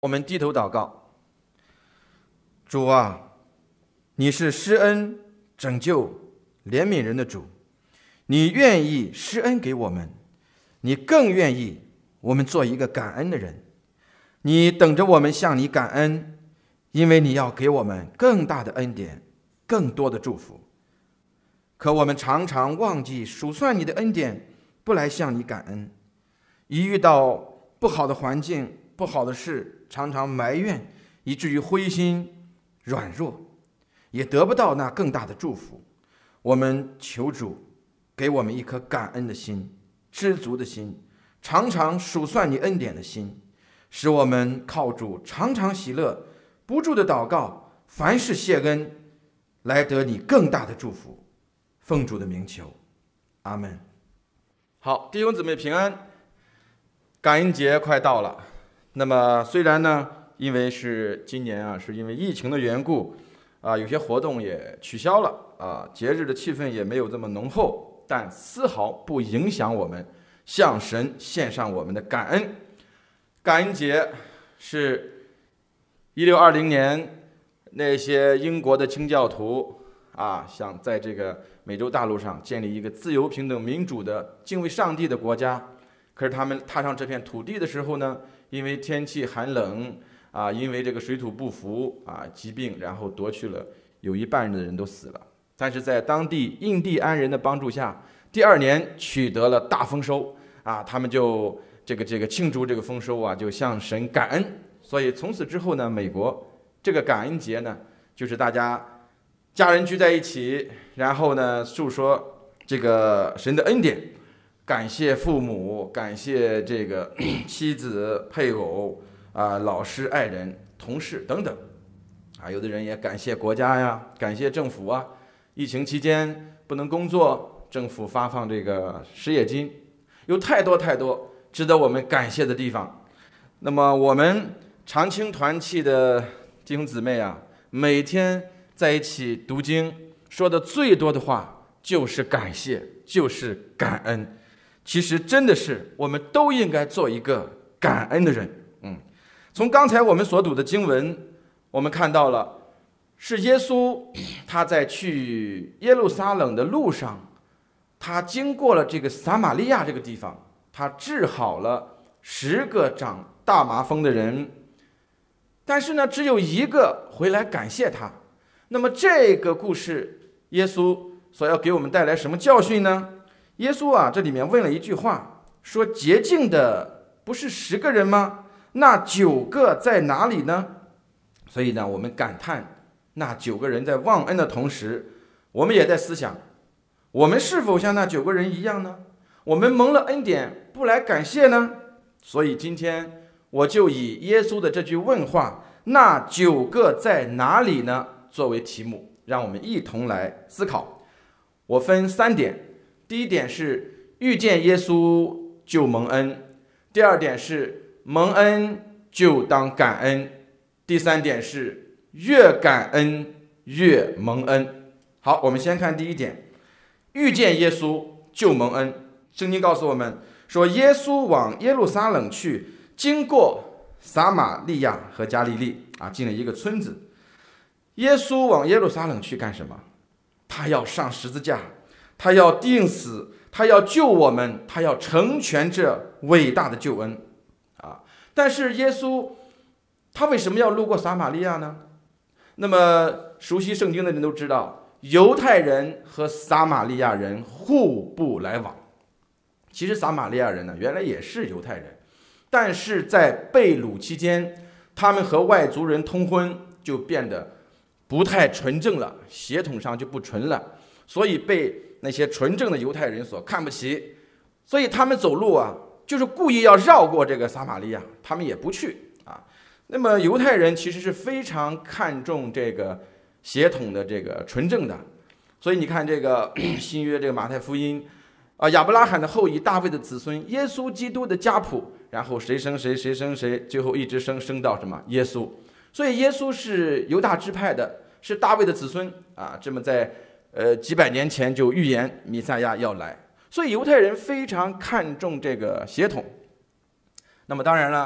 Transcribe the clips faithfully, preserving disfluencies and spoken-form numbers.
我们低头祷告。主啊，你是施恩、拯救、怜悯人的主，你愿意施恩给我们，你更愿意我们做一个感恩的人。你等着我们向你感恩，因为你要给我们更大的恩典，更多的祝福。可我们常常忘记数算你的恩典，不来向你感恩。一遇到不好的环境、不好的事，常常埋怨，以至于灰心软弱，也得不到那更大的祝福。我们求主给我们一颗感恩的心，知足的心，常常数算你恩典的心，使我们靠主常常喜乐，不住的祷告，凡事谢恩，来得你更大的祝福。奉主的名求，阿们。好，弟兄姊妹平安。感恩节快到了，那么虽然呢，因为是今年啊，是因为疫情的缘故啊，有些活动也取消了啊，节日的气氛也没有这么浓厚，但丝毫不影响我们向神献上我们的感恩。感恩节是一六二零年那些英国的清教徒啊，想在这个美洲大陆上建立一个自由、平等、民主的敬畏上帝的国家。可是他们踏上这片土地的时候呢，因为天气寒冷啊，因为这个水土不服啊，疾病，然后夺去了有一半的人都死了。但是在当地印第安人的帮助下，第二年取得了大丰收啊，他们就这个这个庆祝这个丰收啊，就向神感恩。所以从此之后呢，美国这个感恩节呢，就是大家家人聚在一起，然后呢述说这个神的恩典。感谢父母，感谢这个妻子、配偶啊、老师、爱人、同事等等啊，有的人也感谢国家呀，感谢政府啊。疫情期间不能工作，政府发放这个失业金，有太多太多值得我们感谢的地方。那么我们长青团契的弟兄姊妹啊，每天在一起读经，说的最多的话就是感谢，就是感恩。其实真的是我们都应该做一个感恩的人。嗯，从刚才我们所读的经文，我们看到了是耶稣他在去耶路撒冷的路上，他经过了这个撒玛利亚这个地方，他治好了十个长大麻风的人，但是呢，只有一个回来感谢他。那么这个故事，耶稣所要给我们带来什么教训呢？耶稣啊，这里面问了一句话，说洁净的不是十个人吗？那九个在哪里呢？所以呢，我们感叹那九个人在忘恩的同时，我们也在思想，我们是否像那九个人一样呢？我们蒙了恩典不来感谢呢？所以今天我就以耶稣的这句问话，那九个在哪里呢，作为题目，让我们一同来思考。我分三点。第一点是遇见耶稣就蒙恩，第二点是蒙恩就当感恩，第三点是越感恩越蒙恩。好，我们先看第一点，遇见耶稣就蒙恩。圣经告诉我们说，耶稣往耶路撒冷去，经过撒玛利亚和加利利啊，进了一个村子。耶稣往耶路撒冷去干什么？他要上十字架，他要钉死，他要救我们，他要成全这伟大的救恩啊！但是耶稣他为什么要路过撒玛利亚呢？那么熟悉圣经的人都知道，犹太人和撒玛利亚人互不来往。其实撒玛利亚人呢，原来也是犹太人，但是在被掳期间，他们和外族人通婚，就变得不太纯正了，血统上就不纯了，所以被那些纯正的犹太人所看不起，所以他们走路啊，就是故意要绕过这个撒玛利亚，他们也不去啊。那么犹太人其实是非常看重这个血统的这个纯正的，所以你看这个新约这个马太福音啊，亚伯拉罕的后裔，大卫的子孙，耶稣基督的家谱，然后谁生谁，谁生谁，最后一直生生到什么耶稣。所以耶稣是犹大支派的，是大卫的子孙啊。这么在呃几百年前就预言弥赛亚要来，所以犹太人非常看重这个血统。那么当然了，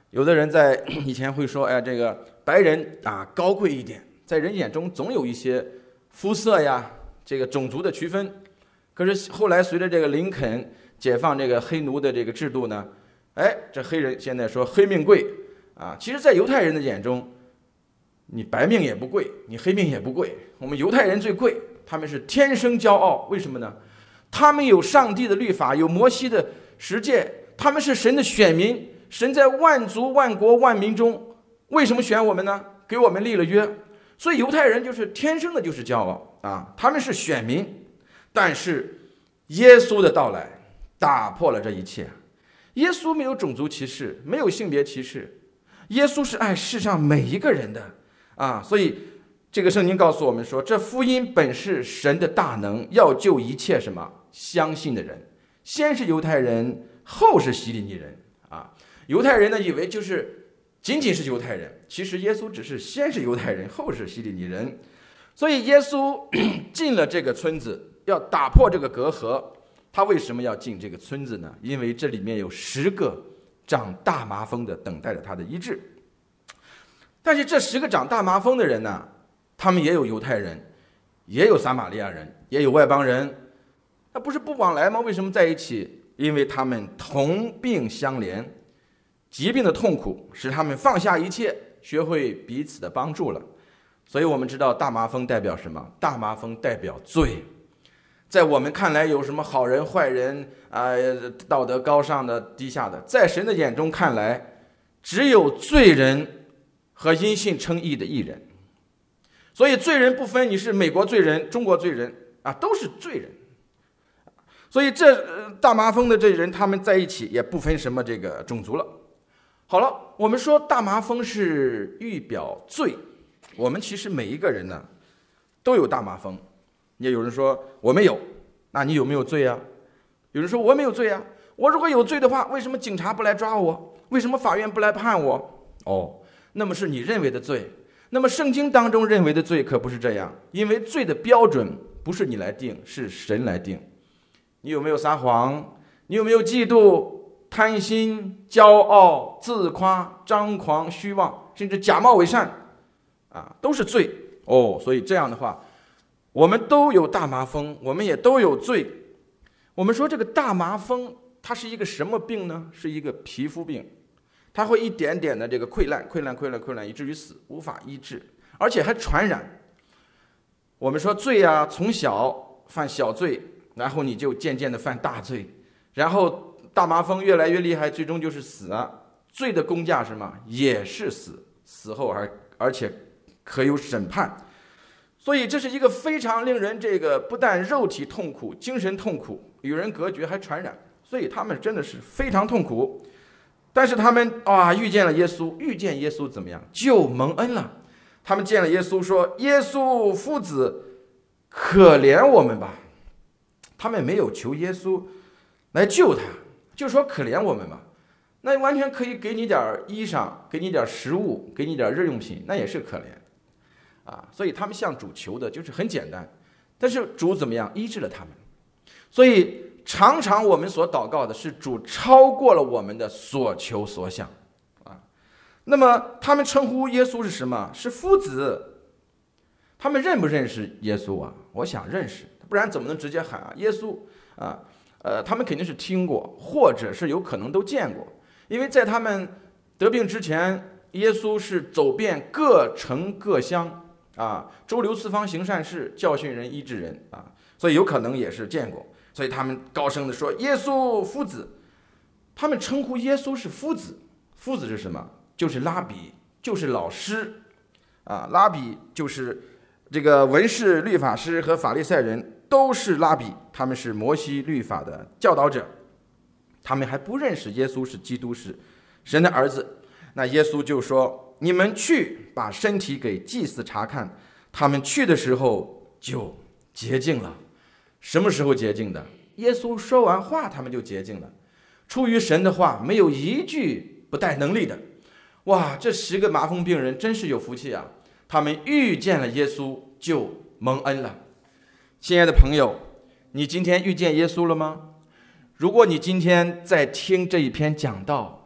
有的人在以前会说，哎，这个白人啊高贵一点，在人眼中总有一些肤色呀，这个种族的区分。可是后来随着这个林肯解放这个黑奴的这个制度呢，哎，这黑人现在说黑命贵啊。其实，在犹太人的眼中，你白命也不贵，你黑命也不贵，我们犹太人最贵。他们是天生骄傲，为什么呢？他们有上帝的律法，有摩西的十诫，他们是神的选民。神在万族万国万民中，为什么选我们呢？给我们立了约。所以犹太人就是天生的就是骄傲啊，他们是选民。但是耶稣的到来打破了这一切。耶稣没有种族歧视，没有性别歧视，耶稣是爱世上每一个人的啊。所以这个圣经告诉我们说，这福音本是神的大能，要救一切什么相信的人。先是犹太人，后是希利尼人啊。犹太人呢，以为就是仅仅是犹太人，其实耶稣只是先是犹太人，后是希利尼人。所以耶稣进了这个村子，要打破这个隔阂。他为什么要进这个村子呢？因为这里面有十个长大麻风的等待着他的医治。但是这十个长大麻风的人呢，他们也有犹太人，也有撒玛利亚人，也有外邦人，那不是不往来吗？为什么在一起？因为他们同病相怜，疾病的痛苦使他们放下一切，学会彼此的帮助了。所以我们知道大麻风代表什么？大麻风代表罪。在我们看来有什么好人坏人啊、呃，道德高尚的低下的，在神的眼中看来，只有罪人和因信称义的义人。所以罪人不分你是美国罪人、中国罪人啊，都是罪人。所以这大麻风的这人，他们在一起也不分什么这个种族了。好了，我们说大麻风是预表罪，我们其实每一个人呢都有大麻风。也有人说我没有，那你有没有罪啊？有人说我没有罪啊，我如果有罪的话，为什么警察不来抓我？为什么法院不来判我？哦，那么是你认为的罪。那么圣经当中认为的罪可不是这样，因为罪的标准不是你来定，是神来定。你有没有撒谎？你有没有嫉妒、贪心、骄傲、自夸、张狂、虚妄，甚至假冒伪善啊，都是罪哦。所以这样的话，我们都有大麻风，我们也都有罪。我们说这个大麻风它是一个什么病呢？是一个皮肤病，它会一点点的这个溃烂溃烂溃烂溃烂，以至于死，无法医治，而且还传染。我们说罪啊，从小犯小罪，然后你就渐渐的犯大罪，然后大麻风越来越厉害，最终就是死啊。罪的工价是什么？也是死，死后而而且可有审判。所以这是一个非常令人这个不但肉体痛苦，精神痛苦，与人隔绝，还传染。所以他们真的是非常痛苦。但是他们啊，遇见了耶稣，遇见耶稣怎么样？就蒙恩了。他们见了耶稣，说：“耶稣夫子，可怜我们吧。”他们没有求耶稣来救他，就说可怜我们吧。那完全可以给你点衣裳，给你点食物，给你点日用品，那也是可怜啊。所以他们向主求的就是很简单，但是主怎么样？医治了他们。所以常常我们所祷告的是主超过了我们的所求所想啊。那么他们称呼耶稣是什么？是夫子。他们认不认识耶稣啊？我想认识，不然怎么能直接喊啊耶稣啊？呃，他们肯定是听过，或者是有可能都见过，因为在他们得病之前，耶稣是走遍各城各乡啊，周流四方行善事，教训人医治人啊，所以有可能也是见过。所以他们高声的说耶稣夫子，他们称呼耶稣是夫子。夫子是什么？就是拉比，就是老师啊。拉比就是这个文士、律法师和法利赛人都是拉比，他们是摩西律法的教导者。他们还不认识耶稣是基督，是神的儿子。那耶稣就说：“你们去把身体给祭司查看。”他们去的时候就洁净了。什么时候洁净的？耶稣说完话，他们就洁净了。出于神的话，没有一句不带能力的。哇，这十个麻风病人真是有福气啊！他们遇见了耶稣，就蒙恩了。亲爱的朋友，你今天遇见耶稣了吗？如果你今天在听这一篇讲道，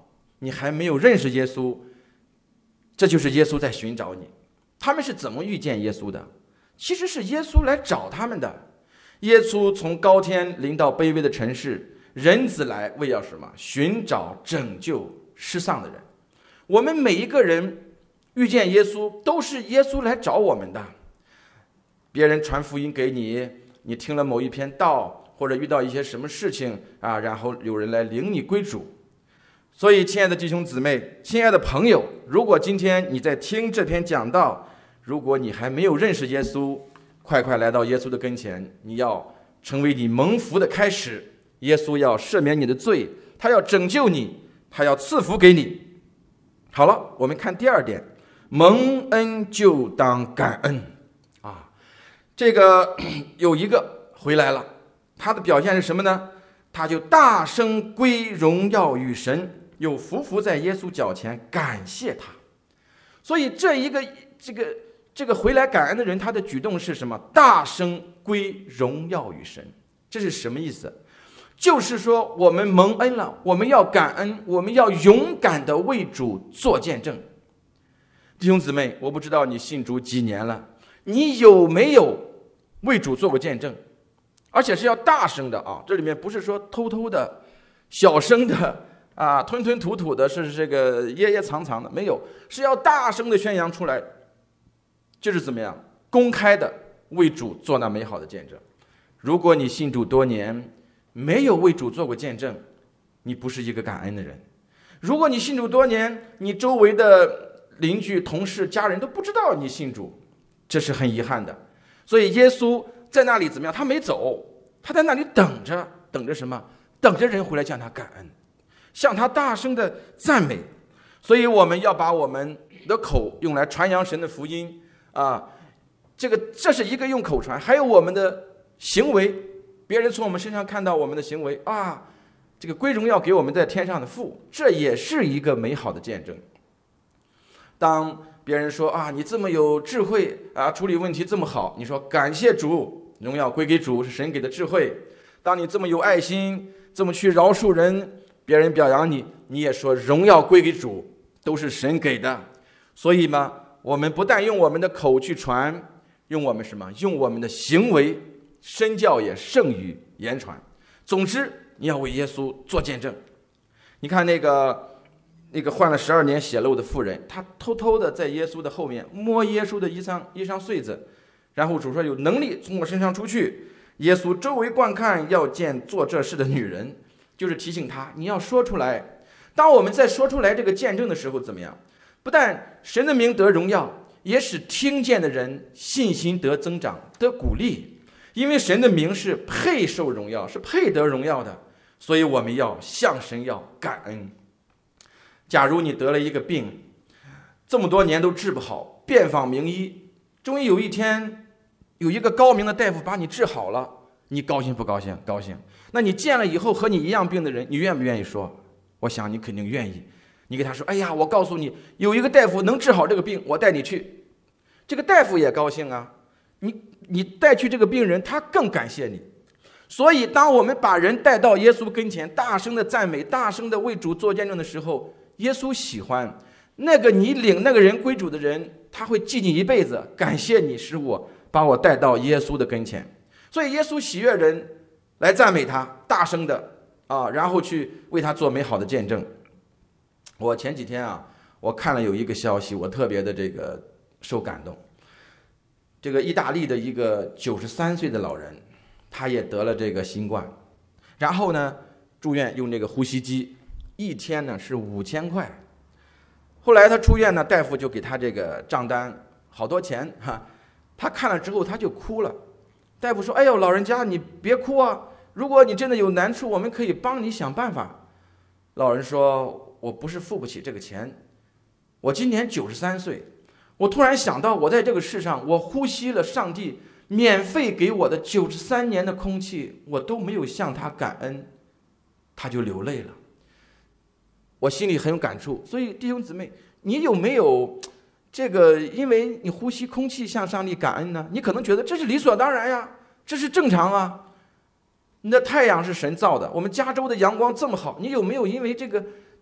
你还没有认识耶稣，这就是耶稣在寻找你。他们是怎么遇见耶稣的？其实是耶稣来找他们的。耶稣从高天临到卑微的城市，人子来为要什么？寻找拯救失丧的人。我们每一个人遇见耶稣，都是耶稣来找我们的。别人传福音给你，你听了某一篇道，或者遇到一些什么事情啊，然后有人来领你归主。所以亲爱的弟兄姊妹，亲爱的朋友，如果今天你在听这篇讲道，如果你还没有认识耶稣，快快来到耶稣的跟前，你要成为你蒙福的开始。耶稣要赦免你的罪，他要拯救你，他要赐福给你。好了，我们看第二点，蒙恩就当感恩啊。这个有一个回来了，他的表现是什么呢？他就大声归荣耀与神，又伏伏在耶稣脚前感谢他。所以这一个这个这个回来感恩的人，他的举动是什么？大声归荣耀与神。这是什么意思？就是说我们蒙恩了，我们要感恩，我们要勇敢的为主做见证。弟兄姊妹，我不知道你信主几年了，你有没有为主做过见证？而且是要大声的啊！这里面不是说偷偷的、小声的啊、吞吞吐吐的，是这个掖掖藏藏的，没有，是要大声的宣扬出来。就是怎么样？公开的为主做那美好的见证。如果你信主多年，没有为主做过见证，你不是一个感恩的人。如果你信主多年，你周围的邻居、同事、家人都不知道你信主，这是很遗憾的。所以耶稣在那里怎么样？他没走，他在那里等着，等着什么？等着人回来向他感恩，向他大声的赞美。所以我们要把我们的口用来传扬神的福音啊，这个这是一个用口传，还有我们的行为，别人从我们身上看到我们的行为啊，这个归荣耀给我们在天上的父，这也是一个美好的见证。当别人说啊，你这么有智慧啊，处理问题这么好，你说感谢主，荣耀归给主，是神给的智慧。当你这么有爱心，这么去饶恕人，别人表扬你，你也说荣耀归给主，都是神给的。所以嘛，我们不但用我们的口去传，用我们什么？用我们的行为，身教也胜于言传。总之，你要为耶稣做见证。你看那个那个患了十二年血漏的妇人，她偷偷的在耶稣的后面摸耶稣的衣裳衣裳穗子，然后主说有能力从我身上出去。耶稣周围观看，要见做这事的女人，就是提醒她你要说出来。当我们在说出来这个见证的时候，怎么样？不但神的名得荣耀，也使听见的人信心得增长，得鼓励。因为神的名是配受荣耀，是配得荣耀的，所以我们要向神要感恩。假如你得了一个病，这么多年都治不好，遍访名医，终于有一天有一个高明的大夫把你治好了，你高兴不高兴？高兴。那你见了以后和你一样病的人，你愿不愿意说？我想你肯定愿意。你给他说，哎呀，我告诉你，有一个大夫能治好这个病，我带你去。这个大夫也高兴啊，你你带去这个病人，他更感谢你。所以当我们把人带到耶稣跟前，大声的赞美，大声的为主做见证的时候，耶稣喜欢那个你领那个人归主的人，他会记你一辈子，感谢你使我把我带到耶稣的跟前。所以耶稣喜悦人来赞美他，大声的啊，然后去为他做美好的见证。我前几天啊，我看了有一个消息，我特别的这个受感动。这个意大利的一个九十三岁的老人，他也得了这个新冠，然后呢住院用这个呼吸机，一天呢是五千块。后来他出院呢，大夫就给他这个账单，好多钱哈。他看了之后他就哭了。大夫说：“哎呦，老人家你别哭啊，如果你真的有难处，我们可以帮你想办法。”老人说：“我不是付不起这个钱，我今年九十三岁。我突然想到，我在这个世上，我呼吸了上帝免费给我的九十三年的空气，我都没有向他感恩，他就流泪了。我心里很有感触。所以弟兄姊妹，你有没有这个因为你呼吸空气向上帝感恩呢？你可能觉得这是理所当然呀，这是正常啊。你的太阳是神造的，我们加州的阳光这么好，你有没有因为这个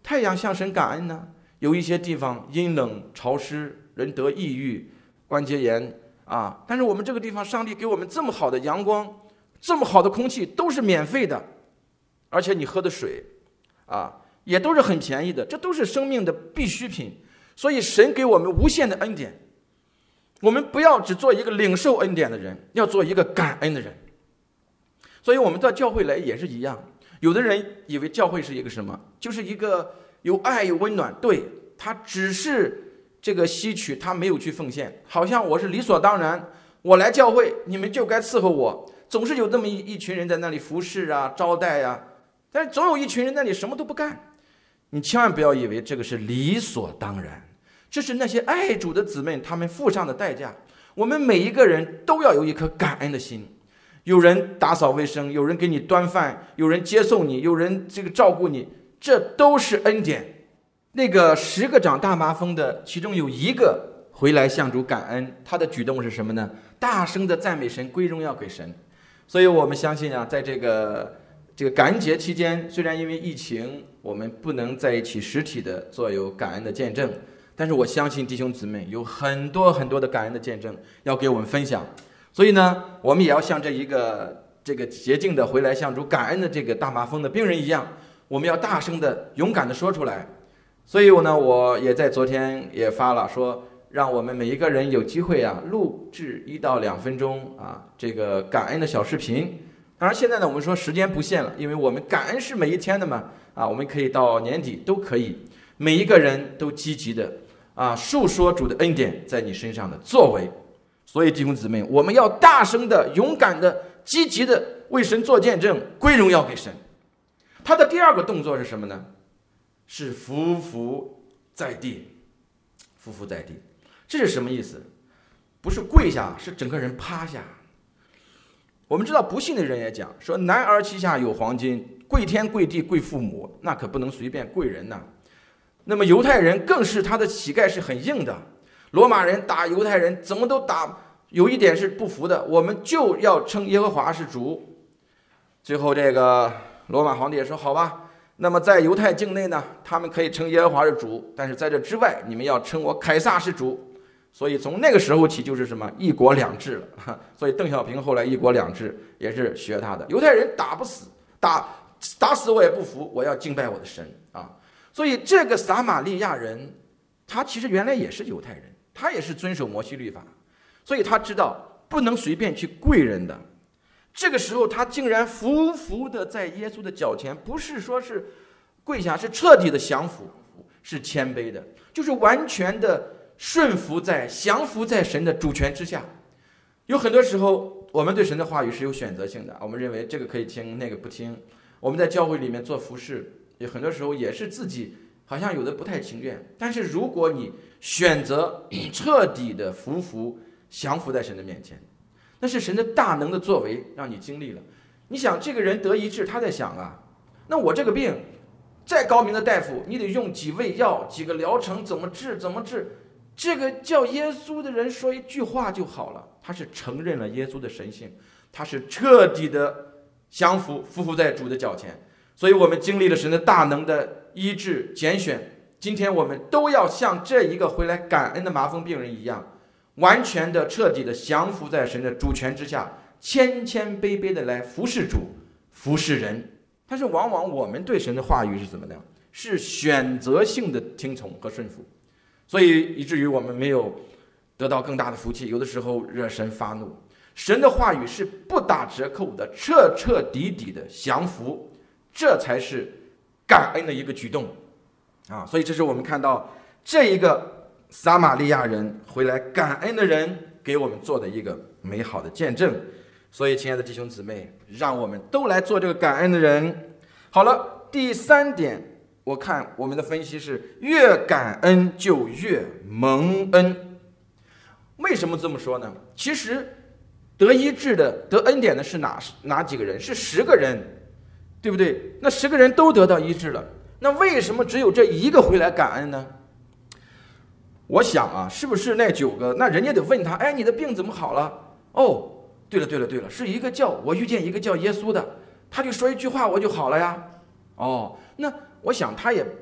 太阳向神感恩呢？有一些地方阴冷潮湿，人得抑郁、关节炎啊。但是我们这个地方，上帝给我们这么好的阳光，这么好的空气，都是免费的，而且你喝的水啊，也都是很便宜的，这都是生命的必需品。所以神给我们无限的恩典，我们不要只做一个领受恩典的人，要做一个感恩的人。所以我们到教会来也是一样，有的人以为教会是一个什么，就是一个有爱有温暖，对，他只是这个吸取，他没有去奉献，好像我是理所当然，我来教会你们就该伺候我，总是有这么一一群人在那里服侍啊招待啊，但是总有一群人在那里什么都不干。你千万不要以为这个是理所当然，这是那些爱主的姊妹他们付上的代价。我们每一个人都要有一颗感恩的心，有人打扫卫生，有人给你端饭，有人接送你，有人这个照顾你，这都是恩典。那个十个长大麻风的，其中有一个回来向主感恩，他的举动是什么呢？大声的赞美神，归荣耀给神。所以我们相信啊，在这个这个感恩节期间，虽然因为疫情我们不能在一起实体的做有感恩的见证，但是我相信弟兄姊妹有很多很多的感恩的见证要给我们分享。所以呢，我们也要像这一个这个洁净的回来向主感恩的这个大麻风的病人一样，我们要大声的勇敢的说出来。所以我呢，我也在昨天也发了说，让我们每一个人有机会啊，录制一到两分钟啊，这个感恩的小视频。当然现在呢，我们说时间不限了，因为我们感恩是每一天的嘛，啊，我们可以到年底都可以，每一个人都积极的啊，述说主的恩典在你身上的作为。所以弟兄姊妹，我们要大声的、勇敢的、积极的为神做见证，归荣耀给神。他的第二个动作是什么呢？是匍匐在地，匍匐在地，这是什么意思？不是跪下，是整个人趴下。我们知道不信的人也讲说，男儿膝下有黄金，跪天跪地跪父母，那可不能随便跪人呐。那么犹太人更是他的膝盖是很硬的，罗马人打犹太人怎么都打，有一点是不服的，我们就要称耶和华是主。最后这个罗马皇帝也说好吧，那么在犹太境内呢，他们可以称耶和华是主，但是在这之外，你们要称我凯撒是主。所以从那个时候起就是什么一国两制了。所以邓小平后来一国两制也是学他的。犹太人打不死，打打死我也不服，我要敬拜我的神啊。所以这个撒玛利亚人，他其实原来也是犹太人，他也是遵守摩西律法，所以他知道不能随便去跪人的。这个时候他竟然匍匐的在耶稣的脚前，不是说是跪下，是彻底的降服，是谦卑的，就是完全的顺服在降服在神的主权之下。有很多时候我们对神的话语是有选择性的，我们认为这个可以听，那个不听。我们在教会里面做服事，也很多时候也是自己好像有的不太情愿，但是如果你选择彻底的服服降服在神的面前，那是神的大能的作为让你经历了。你想这个人得医治，他在想啊，那我这个病再高明的大夫，你得用几味药几个疗程，怎么治怎么治，这个叫耶稣的人说一句话就好了。他是承认了耶稣的神性，他是彻底的降服匍匐在主的脚前。所以我们经历了神的大能的医治拣选，今天我们都要像这一个回来感恩的麻风病人一样，完全的彻底的降服在神的主权之下，谦谦卑卑的来服侍主服侍人。但是往往我们对神的话语是怎么样？是选择性的听从和顺服，所以以至于我们没有得到更大的福气，有的时候惹神发怒。神的话语是不打折扣的，彻彻底底的降服，这才是感恩的一个举动啊！所以这是我们看到这一个撒玛利亚人回来感恩的人给我们做的一个美好的见证。所以亲爱的弟兄姊妹，让我们都来做这个感恩的人。好了，第三点，我看我们的分析是越感恩就越蒙恩。为什么这么说呢？其实得医治的得恩典的是哪哪几个人？是十个人，对不对？那十个人都得到医治了，那为什么只有这一个回来感恩呢？我想啊，是不是那九个，那人家得问他，哎，你的病怎么好了？哦，对了对了对了，是一个叫我遇见一个叫耶稣的，他就说一句话我就好了呀。哦，那我想他也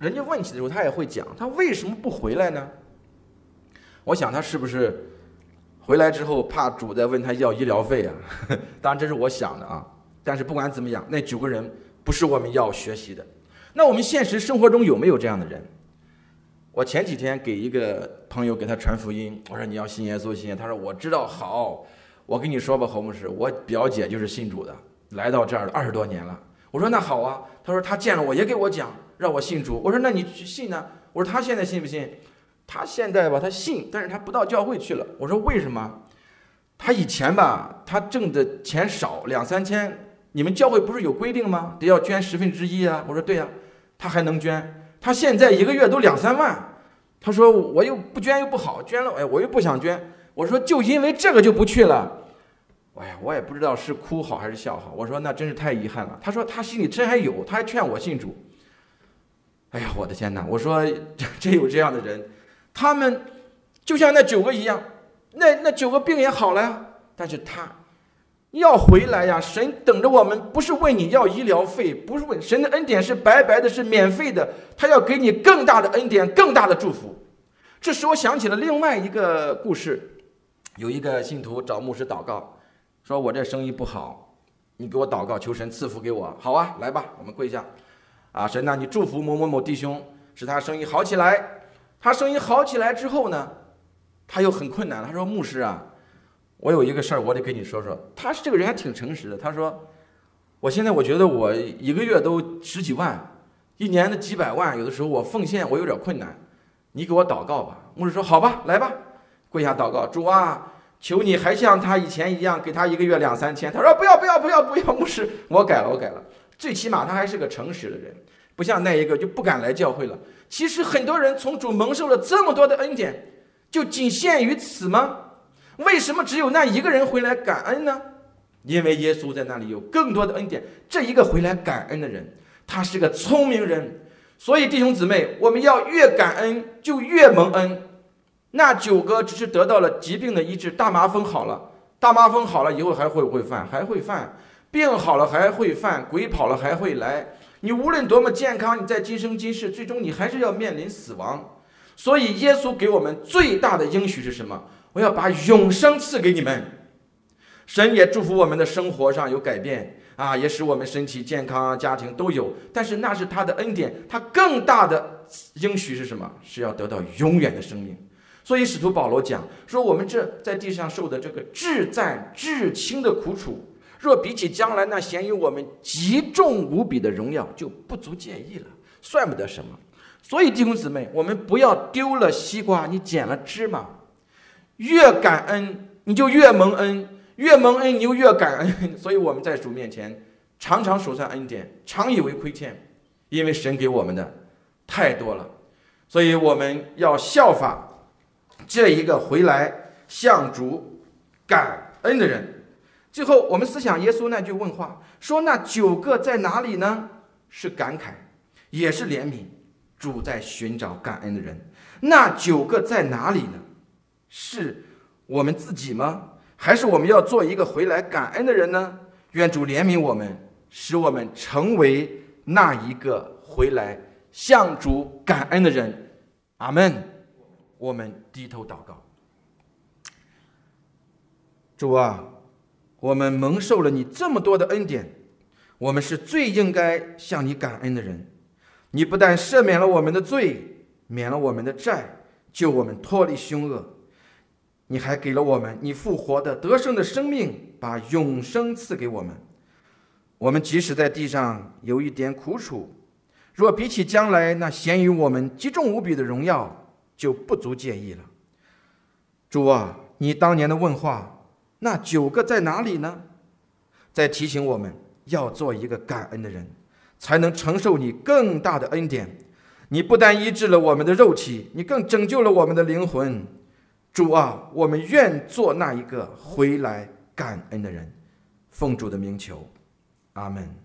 人家问起的时候，他也会讲，他为什么不回来呢？我想他是不是回来之后怕主再问他要医疗费啊？当然这是我想的啊。但是不管怎么样，那九个人不是我们要学习的。那我们现实生活中有没有这样的人？我前几天给一个朋友给他传福音，我说你要信耶稣信耶稣，他说我知道。好，我跟你说吧，侯牧师，我表姐就是信主的，来到这儿二十多年了。我说那好啊，他说他见了我也给我讲让我信主。我说那你去信呢？我说他现在信不信？他现在吧他信，但是他不到教会去了。我说为什么？他以前吧他挣的钱少，两三千，你们教会不是有规定吗？得要捐十分之一啊。我说对呀、啊，他还能捐。他现在一个月都两三万，他说我又不捐又不好，捐了哎我又不想捐。我说就因为这个就不去了。哎呀，我也不知道是哭好还是笑好。我说那真是太遗憾了。他说他心里真还有，他还劝我信主。哎呀，我的天哪！我说真有这样的人，他们就像那九个一样，那那九个病也好了呀，但是他要回来呀！神等着我们，不是问你要医疗费，不是问神的恩典是白白的，是免费的，他要给你更大的恩典，更大的祝福。这使我想起了另外一个故事，有一个信徒找牧师祷告，说我这生意不好，你给我祷告，求神赐福给我。好啊，来吧，我们跪下。啊，神呐，你祝福某某某弟兄，使他生意好起来。他生意好起来之后呢，他又很困难了。他说牧师啊，我有一个事儿，我得跟你说说。他这个人还挺诚实的。他说，我现在我觉得我一个月都十几万，一年的几百万，有的时候我奉献我有点困难，你给我祷告吧。牧师说好吧，来吧，跪下祷告，主啊，求你还像他以前一样，给他一个月两三千。他说不要不要不要不要，牧师，我改了我改了。最起码他还是个诚实的人，不像那一个就不敢来教会了。其实很多人从主蒙受了这么多的恩典，就仅限于此吗？为什么只有那一个人回来感恩呢？因为耶稣在那里有更多的恩典。这一个回来感恩的人，他是个聪明人。所以弟兄姊妹，我们要越感恩就越蒙恩。那九个只是得到了疾病的医治，大麻风好了，大麻风好了以后还会不会犯？还会犯。病好了还会犯，鬼跑了还会来。你无论多么健康，你在今生今世，最终你还是要面临死亡。所以耶稣给我们最大的应许是什么？我要把永生赐给你们。神也祝福我们的生活上有改变啊，也使我们身体健康，家庭都有。但是那是他的恩典，他更大的应许是什么？是要得到永远的生命。所以使徒保罗讲说，我们这在地上受的这个至赞至轻的苦楚，若比起将来那显于我们极重无比的荣耀，就不足介意了，算不得什么。所以弟兄姊妹，我们不要丢了西瓜你捡了芝麻。越感恩你就越蒙恩，越蒙恩你就越感恩。所以我们在主面前常常数算恩典，常以为亏欠，因为神给我们的太多了。所以我们要效法这一个回来向主感恩的人。最后我们思想耶稣那句问话，说那九个在哪里呢？是感慨，也是怜悯。主在寻找感恩的人。那九个在哪里呢？是我们自己吗？还是我们要做一个回来感恩的人呢？愿主怜悯我们，使我们成为那一个回来向主感恩的人。阿们。我们低头祷告。主啊，我们蒙受了你这么多的恩典，我们是最应该向你感恩的人。你不但赦免了我们的罪，免了我们的债，救我们脱离凶恶，你还给了我们你复活的得胜的生命，把永生赐给我们。我们即使在地上有一点苦楚，若比起将来那显于我们极重无比的荣耀，就不足介意了。主啊，你当年的问话，那九个在哪里呢？在提醒我们要做一个感恩的人，才能承受你更大的恩典。你不但医治了我们的肉体，你更拯救了我们的灵魂。主啊，我们愿做那一个回来感恩的人。奉主的名求，阿们。